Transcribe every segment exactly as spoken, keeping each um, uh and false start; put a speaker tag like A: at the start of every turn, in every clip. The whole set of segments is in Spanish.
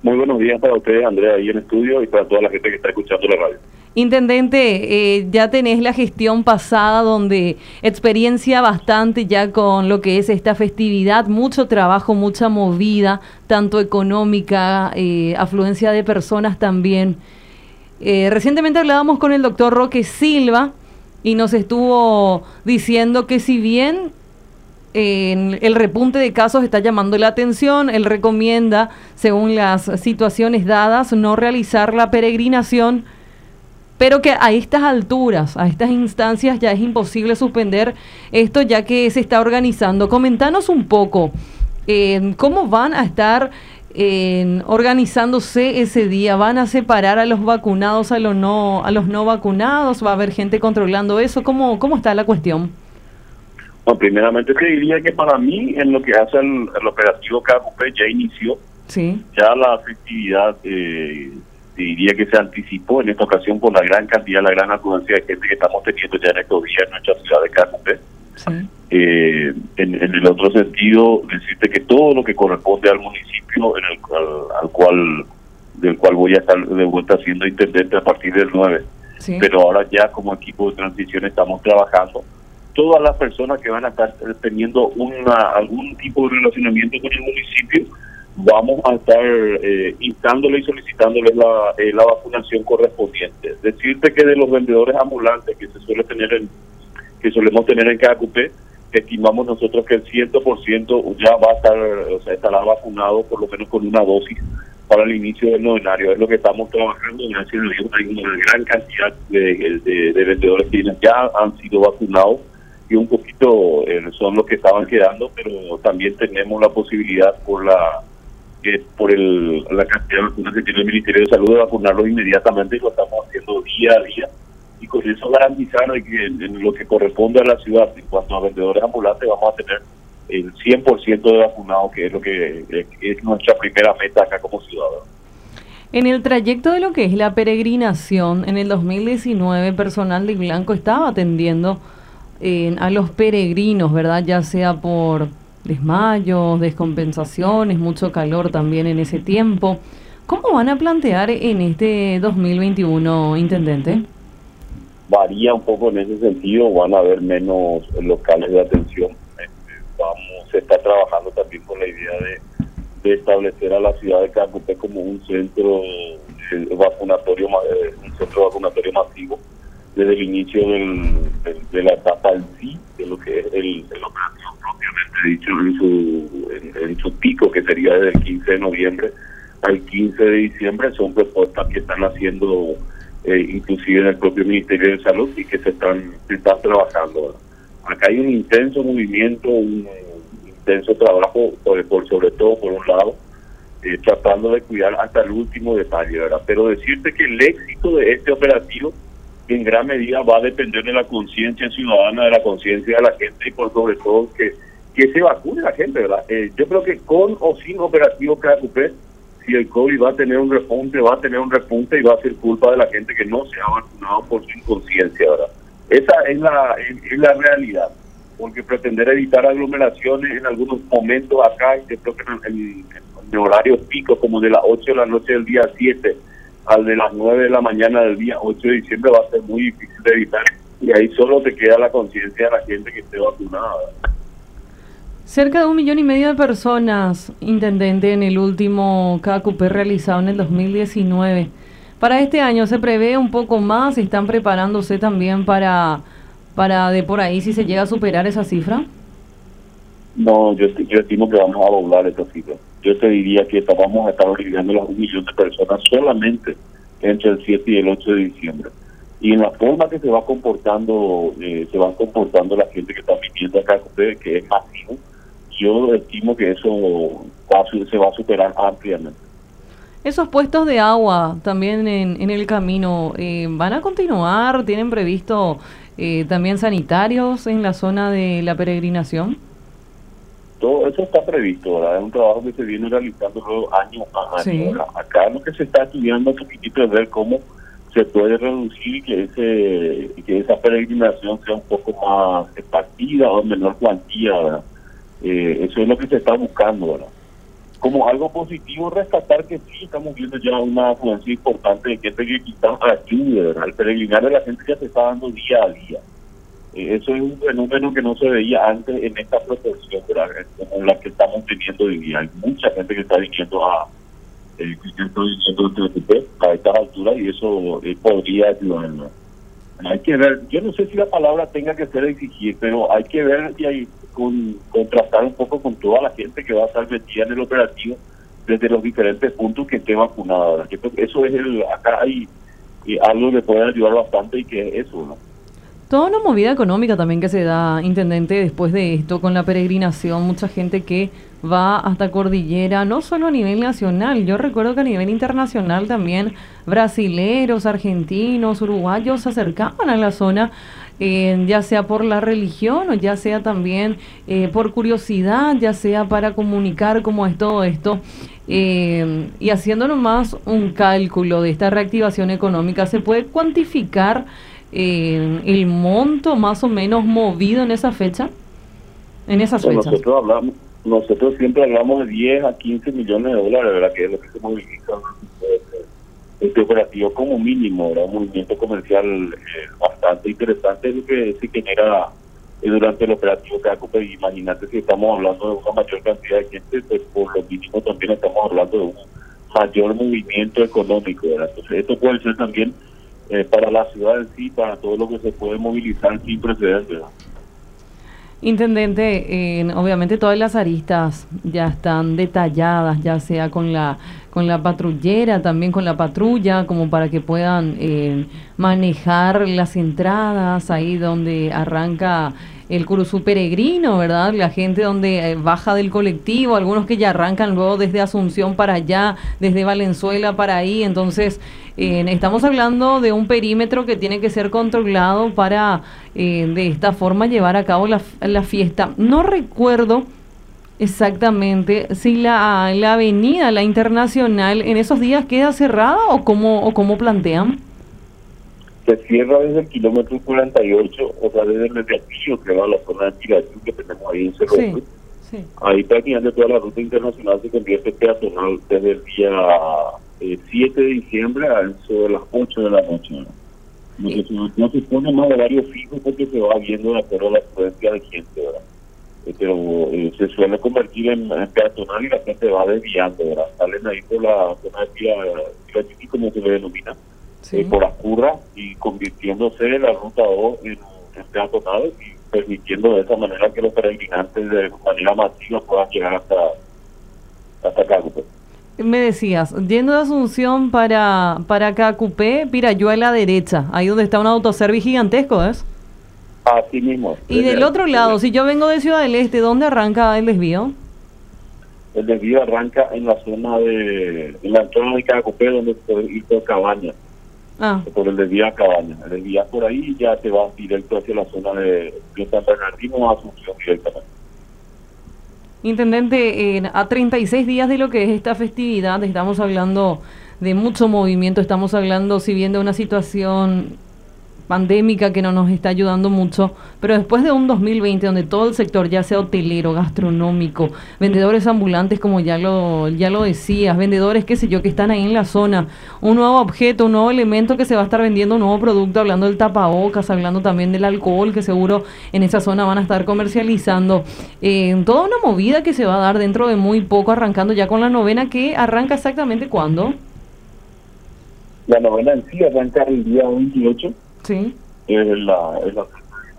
A: Muy buenos días para ustedes, Andrea, ahí en estudio, y para toda la gente que está escuchando la radio.
B: Intendente, eh, ya tenés la gestión pasada donde experiencia bastante ya con lo que es esta festividad, mucho trabajo, mucha movida, tanto económica, eh, afluencia de personas también. Eh, recientemente hablábamos con el doctor Roque Silva y nos estuvo diciendo que si bien eh, el repunte de casos está llamando la atención, él recomienda, según las situaciones dadas, no realizar la peregrinación, pero que a estas alturas, a estas instancias ya es imposible suspender esto ya que se está organizando. Comentanos un poco eh, cómo van a estar eh, organizándose ese día. ¿Van a separar a los vacunados a los no a los no vacunados? ¿Va a haber gente controlando eso? ¿Cómo, cómo está la cuestión?
A: Bueno, primeramente te diría que para mí, en lo que hace el, el operativo K Q P, ya inició.
B: Sí.
A: Ya la festividad eh, diría que se anticipó en esta ocasión por la gran cantidad, la gran afluencia de gente que estamos teniendo ya en estos días en nuestra ciudad de K Q P.
B: Sí.
A: Eh, en, en el otro sentido, decirte que todo lo que corresponde al municipio en el al, al cual del cual voy a estar de vuelta siendo intendente a partir del nueve,
B: Sí.
A: pero ahora ya como equipo de transición estamos trabajando. Todas las personas que van a estar teniendo una algún tipo de relacionamiento con el municipio, vamos a estar eh, instándole y solicitándoles la, eh, la vacunación correspondiente. Decirte que de los vendedores ambulantes que se suele tener en, que solemos tener en K Q P, estimamos nosotros que el cien por ciento ya va a estar, o sea, estará vacunado por lo menos con una dosis para el inicio del novenario. Es lo que estamos trabajando. Gracias a Dios hay una gran cantidad de, de, de vendedores que ya han sido vacunados y un poquito eh, son los que estaban quedando, pero también tenemos la posibilidad por la que por el, la cantidad de vacunas que tiene el Ministerio de Salud de vacunarlos inmediatamente, y lo estamos haciendo día a día, y con eso garantizar que en lo que corresponde a la ciudad, en cuanto a vendedores ambulantes, vamos a tener el cien por ciento de vacunados, que es lo que es, es nuestra primera meta acá como ciudadanos.
B: En el trayecto de lo que es la peregrinación, en el dos mil diecinueve, personal de Blanco estaba atendiendo eh, a los peregrinos, ¿verdad? Ya sea por desmayos, descompensaciones, mucho calor también en ese tiempo. ¿Cómo van a plantear en este dos mil veintiuno, intendente?
A: Varía un poco en ese sentido, van a haber menos locales de atención. Vamos, se está trabajando también con la idea de, de establecer a la ciudad de K Q P como un centro eh, vacunatorio, eh, un centro vacunatorio masivo desde el inicio del, de, de la etapa en sí, de lo que es el, el operativo propiamente dicho en su, en, en su pico, que sería desde el quince de noviembre al quince de diciembre. Son propuestas que están haciendo eh, inclusive en el propio Ministerio de Salud y que se están, se están trabajando, ¿verdad? Acá hay un intenso movimiento, un intenso trabajo, por, por sobre todo por un lado, eh, tratando de cuidar hasta el último detalle, ¿verdad? Pero decirte que el éxito de este operativo en gran medida va a depender de la conciencia ciudadana, de la conciencia de la gente, y por sobre todo que, que se vacune la gente, ¿verdad? Eh, yo creo que con o sin operativo K Q P, si el COVID va a tener un repunte, va a tener un repunte y va a ser culpa de la gente que no se ha vacunado por su inconsciencia, ¿verdad? Esa es la, es, es la realidad, porque pretender evitar aglomeraciones en algunos momentos acá, yo creo que en, en, en horarios picos como de las ocho de la noche del día siete al de las nueve de la mañana del día ocho de diciembre, va a ser muy difícil de evitar, y ahí solo te queda la conciencia de la gente que esté vacunada.
B: Cerca de un millón y medio de personas, intendente, en el último K Q P realizado en el dos mil diecinueve. Para este año se prevé un poco más, ¿están preparándose también para, para de por ahí si se llega a superar esa cifra?
A: No, yo, yo estimo que vamos a doblar esa cifra. Yo te diría que vamos a estar obligando a un millón de personas solamente entre el siete y el ocho de diciembre. Y en la forma que se va comportando, eh, se va comportando la gente que está viviendo acá, que es masivo, yo estimo que eso va, se va a superar ampliamente.
B: Esos puestos de agua también en, en el camino, eh, ¿van a continuar? ¿Tienen previsto eh, también sanitarios en la zona de la peregrinación?
A: Todo eso está previsto, ¿verdad? Es un trabajo que se viene realizando luego año a año.
B: Sí.
A: Acá lo que se está estudiando un poquitito es ver cómo se puede reducir y que ese que esa peregrinación sea un poco más esparcida o en menor cuantía, ¿verdad? Eh, eso es lo que se está buscando, ¿verdad? como algo positivo rescatar que sí estamos viendo ya una afluencia importante de gente que quizás ayude, ¿verdad? El peregrinar de la gente ya se está dando día a día. Eh, eso es un fenómeno que no se veía antes en esta proporción, ¿verdad? Como la que estamos teniendo hoy día. Hay mucha gente que está viniendo a eh, que está viniendo a estas alturas y eso eh, podría ayudar, ¿no? Hay que ver, yo no sé si la palabra tenga que ser exigir, pero hay que ver y hay con, contrastar un poco con toda la gente que va a estar metida en el operativo desde los diferentes puntos que esté vacunada. Yo creo que eso es el, acá hay eh, algo que puede ayudar bastante y que es eso, ¿no?
B: Toda una movida económica también que se da, intendente, después de esto, con la peregrinación, mucha gente que va hasta Cordillera, no solo a nivel nacional, yo recuerdo que a nivel internacional también brasileros, argentinos, uruguayos se acercaban a la zona, eh, ya sea por la religión o ya sea también eh, por curiosidad, ya sea para comunicar cómo es todo esto. Eh, y haciendo nomás un cálculo de esta reactivación económica, ¿se puede cuantificar Eh, el monto más o menos movido en esa fecha? En esas
A: Bueno,
B: fechas.
A: nosotros hablamos, nosotros siempre hablamos de diez a quince millones de dólares, ¿verdad? Que es lo que se moviliza este operativo como mínimo, ¿verdad? Un movimiento comercial eh, bastante interesante, es lo que se genera eh, durante el operativo Cacupe. Imagínate si estamos hablando de una mayor cantidad de gente, pues por lo mínimo también estamos hablando de un mayor movimiento económico, ¿verdad? Entonces esto puede ser también Eh, para la ciudad en sí, para todo lo que se puede movilizar sin precedentes.
B: Intendente, eh, obviamente todas las aristas ya están detalladas, ya sea con la con la patrullera, también con la patrulla, como para que puedan eh, manejar las entradas ahí donde arranca el Curuzú peregrino, ¿verdad? La gente donde eh, baja del colectivo, algunos que ya arrancan luego desde Asunción para allá, desde Valenzuela para ahí, entonces eh, estamos hablando de un perímetro que tiene que ser controlado para eh, de esta forma llevar a cabo la, la fiesta. No recuerdo exactamente si la, la avenida, la internacional, en esos días queda cerrada o cómo, o cómo plantean.
A: Se cierra desde el kilómetro cuarenta y ocho, o sea, desde el desvío que va a la zona de Tirachú que tenemos ahí en Cerro. Sí, sí. Ahí prácticamente toda la ruta internacional se convierte en peatonal desde el día eh, siete de diciembre a eso de las ocho de la noche, ¿no? No, sí. se, no se pone más horario fijo porque se va viendo de acuerdo a la afluencia de gente, ¿verdad? Eh, pero eh, se suele convertir en, en peatonal y la gente va desviando, ¿verdad? Salen ahí por la zona de Tirachú, como se le denomina. Sí. Eh, por Acurra y convirtiéndose la ruta dos en, en peatonal y permitiendo de esa manera que los peregrinantes de manera masiva puedan llegar hasta hasta Cacupe.
B: Me decías, yendo de Asunción para para Cacupe, Pirayú a la derecha, ahí donde está un autoservice gigantesco, ¿es?
A: Así mismo.
B: Y del otro lado, si yo vengo de Ciudad del Este, ¿dónde arranca el desvío?
A: El desvío arranca en la zona de en la entrada de Cacupe, donde puede ir por Cabaña. Ah. Por el desvío a Cabaña. El desvío por ahí y ya te vas directo hacia la zona de, de San Bernardino o Asunción directamente.
B: Intendente, eh, a treinta y seis días de lo que es esta festividad, estamos hablando de mucho movimiento, estamos hablando, si bien de una situación pandémica que no nos está ayudando mucho, pero después de un dos mil veinte donde todo el sector, ya sea hotelero, gastronómico, vendedores ambulantes, como ya lo ya lo decías, vendedores, qué sé yo, que están ahí en la zona, un nuevo objeto, un nuevo elemento que se va a estar vendiendo, un nuevo producto, hablando del tapabocas, hablando también del alcohol, que seguro en esa zona van a estar comercializando, eh, toda una movida que se va a dar dentro de muy poco, arrancando ya con la novena, que arranca exactamente ¿cuándo?
A: La novena en sí arranca el día veintiocho.
B: Sí.
A: Es la, es la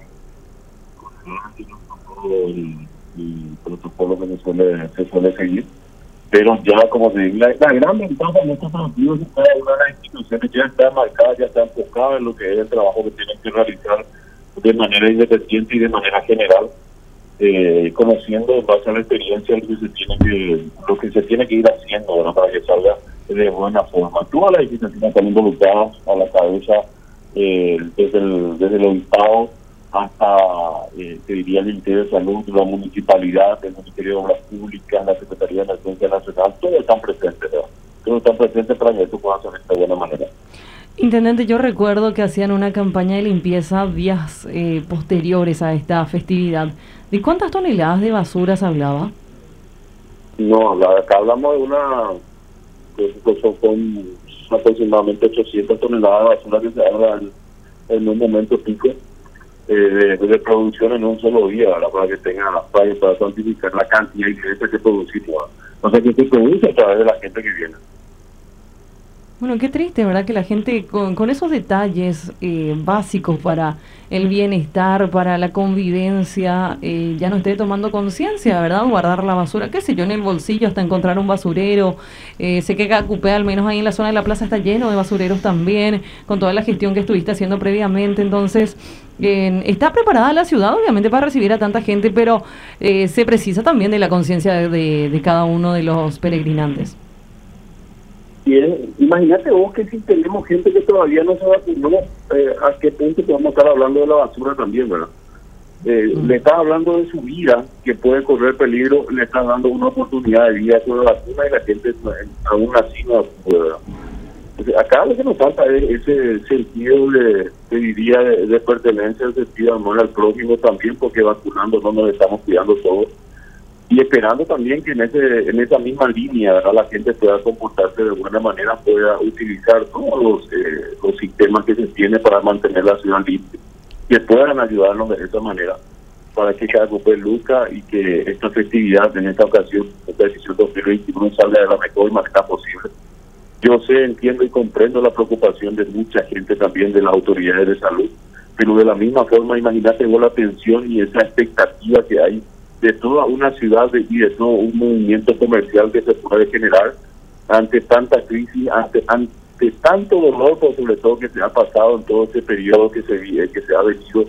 A: el, el protocolo que se suele, se suele seguir, pero ya como se dice, la, la gran ventaja en estos partidos es que cada una de las instituciones ya está marcada, ya está enfocada en lo que es el trabajo que tienen que realizar de manera independiente y de manera general, eh, conociendo en base a la experiencia lo que se tiene que lo que se tiene que ir haciendo, ¿verdad? Para que salga de buena forma. Todas las instituciones están involucradas a la cabeza. Eh, desde el desde el Estado hasta, eh, te diría, el Ministerio de Salud, la Municipalidad, el Ministerio de Obras Públicas, la Secretaría de la Defensa Nacional, todos están presentes, ¿verdad? Todos están presentes para que esto pueda hacer de esta buena manera.
B: Intendente, yo recuerdo que hacían una campaña de limpieza días eh, posteriores a esta festividad. ¿De cuántas toneladas de basura se hablaba?
A: No, la, acá hablamos de una, pues, son con aproximadamente ochocientas toneladas de basura que se hagan en un momento pico eh, de, de producción en un solo día, ¿verdad? Para que tengan las playas, para cuantificar la cantidad y que que producimos, ¿verdad? No sé qué se produce a través de la gente que viene.
B: Bueno, qué triste, ¿verdad? Que la gente con, con esos detalles eh, básicos para el bienestar, para la convivencia, eh, ya no esté tomando conciencia, ¿verdad? Guardar la basura, qué sé yo, en el bolsillo hasta encontrar un basurero. Eh, sé que Cacupé, al menos ahí en la zona de la plaza, está lleno de basureros también, con toda la gestión que estuviste haciendo previamente. Entonces, eh, está preparada la ciudad, obviamente, para recibir a tanta gente, pero eh, se precisa también de la conciencia de, de, de cada uno de los peregrinantes.
A: Y es, imagínate vos que si tenemos gente que todavía no se vacunó, eh, a qué punto podemos estar hablando de la basura también, ¿verdad? Eh, mm. Le estás hablando de su vida, que puede correr peligro, le estás dando una oportunidad de vida con la vacuna y la gente aún así no puede. Entonces, acá lo que nos falta es ese sentido de, te diría, de, de pertenencia, el sentido de amor al prójimo también, porque vacunando no nos estamos cuidando todos. Y esperando también que en ese en esa misma línea, ¿verdad?, la gente pueda comportarse de buena manera, pueda utilizar todos los, eh, los sistemas que se tienen para mantener la ciudad limpia, que puedan ayudarnos de esa manera para que Cacupé luzca y que esta festividad, en esta ocasión, esta decisión dos mil veintiuno, salga de la mejor manera posible. Yo sé, entiendo y comprendo la preocupación de mucha gente también, de las autoridades de salud, pero de la misma forma, imagínate vos la tensión y esa expectativa que hay de toda una ciudad y de todo un movimiento comercial que se puede generar ante tanta crisis, ante, ante tanto dolor, pero sobre todo que se ha pasado en todo este periodo que se que se ha venido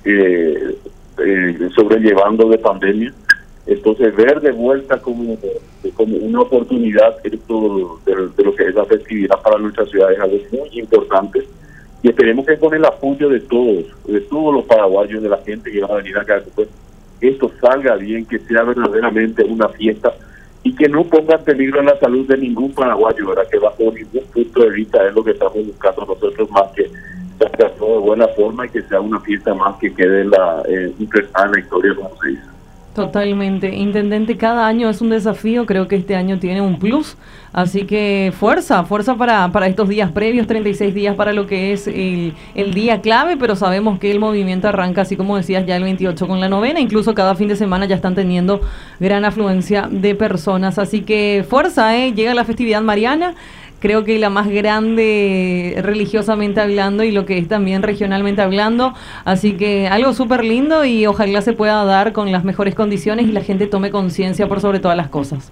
A: eh, eh, sobrellevando de pandemia. Entonces, ver de vuelta como, como una oportunidad esto de, de lo que es la festividad para nuestra ciudad es algo muy importante, y esperemos que con el apoyo de todos, de todos los paraguayos, de la gente que va a venir acá, pues, esto salga bien, que sea verdaderamente una fiesta y que no ponga en peligro la salud de ningún paraguayo, ¿verdad? Que bajo ningún punto de vista es lo que estamos buscando nosotros, más que salga todo de buena forma y que sea una fiesta más que quede en la, eh, impregnada en la historia, como se dice.
B: Totalmente. Intendente, cada año es un desafío, creo que este año tiene un plus, así que fuerza, fuerza para, para estos días previos, treinta y seis días para lo que es el, el día clave, pero sabemos que el movimiento arranca, así como decías, ya el veintiocho con la novena, incluso cada fin de semana ya están teniendo gran afluencia de personas, así que fuerza, ¿eh? Llega la festividad mariana, creo que la más grande religiosamente hablando y lo que es también regionalmente hablando, así que algo súper lindo y ojalá se pueda dar con las mejores condiciones y la gente tome conciencia por sobre todas las cosas.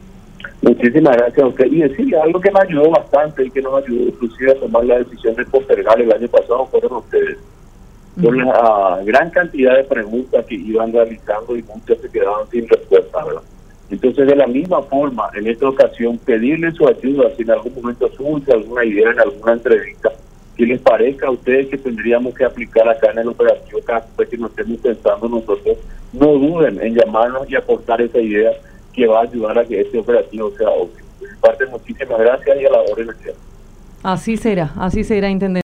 A: Muchísimas gracias a usted. Y decirle algo que me ayudó bastante y que nos ayudó inclusive a tomar la decisión de postergar el año pasado fueron ustedes. Por uh-huh. la gran cantidad de preguntas que iban realizando y muchas se quedaban sin respuesta, ¿verdad? Entonces, de la misma forma, en esta ocasión, pedirle su ayuda si en algún momento surge alguna idea en alguna entrevista que les parezca a ustedes que tendríamos que aplicar acá en el operativo, cada vez que nos estemos pensando nosotros, no duden en llamarnos y aportar esa idea que va a ayudar a que este operativo sea óptimo. De mi parte, muchísimas gracias y a la orden.
B: Así será, así será, intendente.